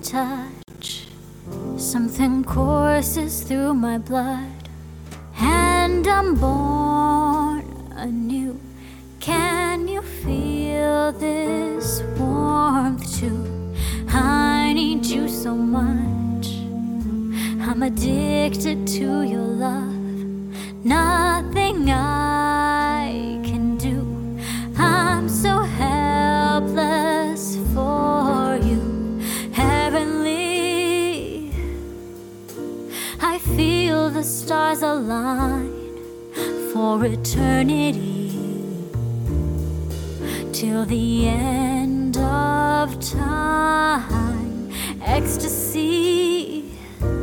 touch. Something courses through my blood, and I'm born anew. Can you feel this warmth too? I need you so much. I'm addicted to your love. Nothing I can do. I'm so helpless for you. Heavenly, I feel the stars align for eternity, till the end of time. Ecstasy,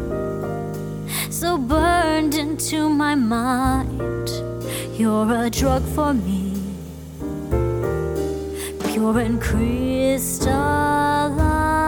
so burned into my mind. You're a drug for me, pure and crystalline.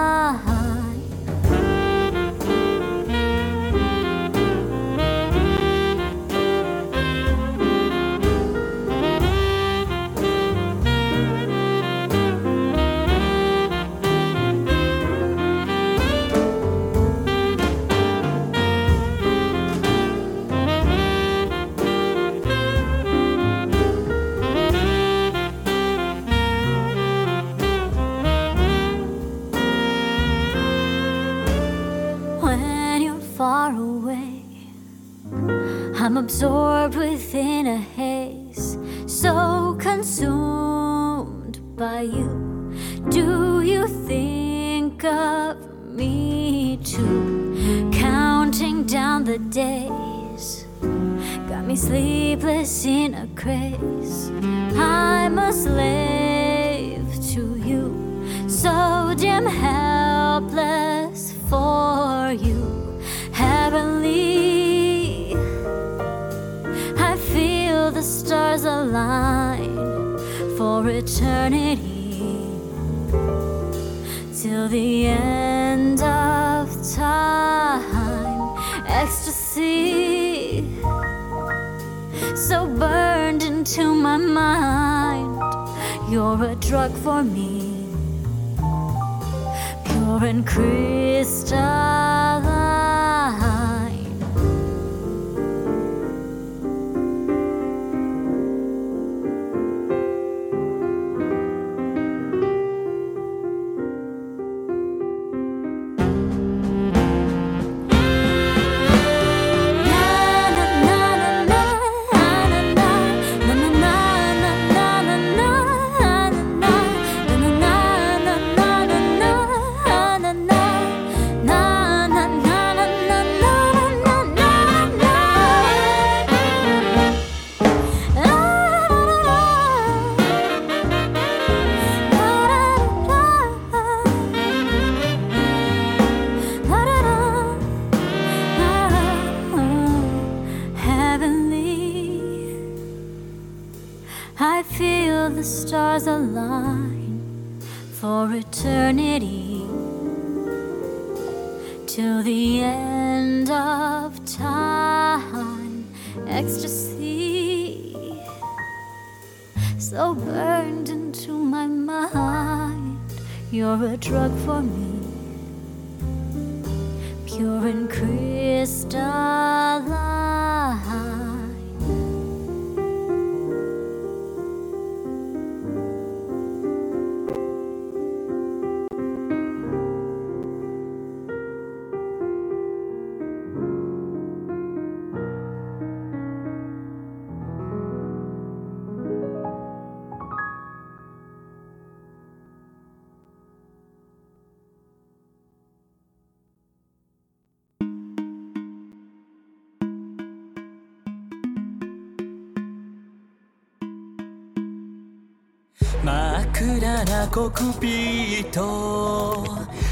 Far away, I'm absorbed within a haze, so consumed by you. Do you think of me too? Counting down the days, got me sleepless in a craze. I'm a slave to you, so damn helpless for you. Heavenly, I feel the stars align for eternity, till the end of time. Ecstasy, so burned into my mind. You're a drug for me, pure and crystalline. I feel the stars align for eternity, till the end of time. Ecstasy, so burned into my mind. You're a drug for me, pure and crystalline. 真っ暗なコックピット、